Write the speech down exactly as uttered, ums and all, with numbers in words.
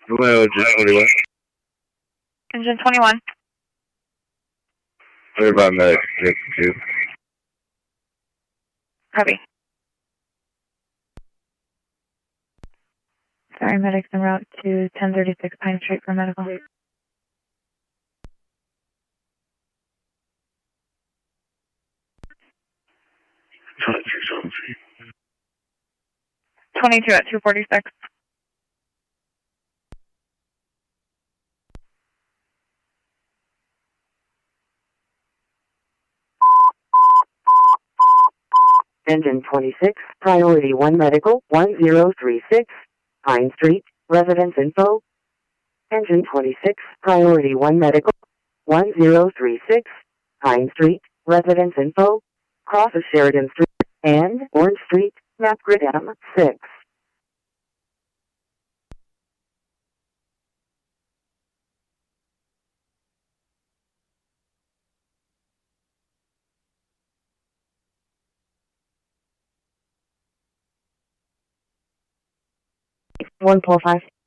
Hello, just twenty-one. Engine twenty-one. Thirty-five medics, two. Copy. Sorry, medics en route to ten thirty-six Pine Street for medical. twenty-two at two forty-six. Engine twenty-six, priority one medical, one zero three six, Pine Street, residence info. Engine twenty-six, priority one medical, one zero three six, Pine Street, residence info. Cross of Sheridan Street and Orange Street, map grid M six. one four five.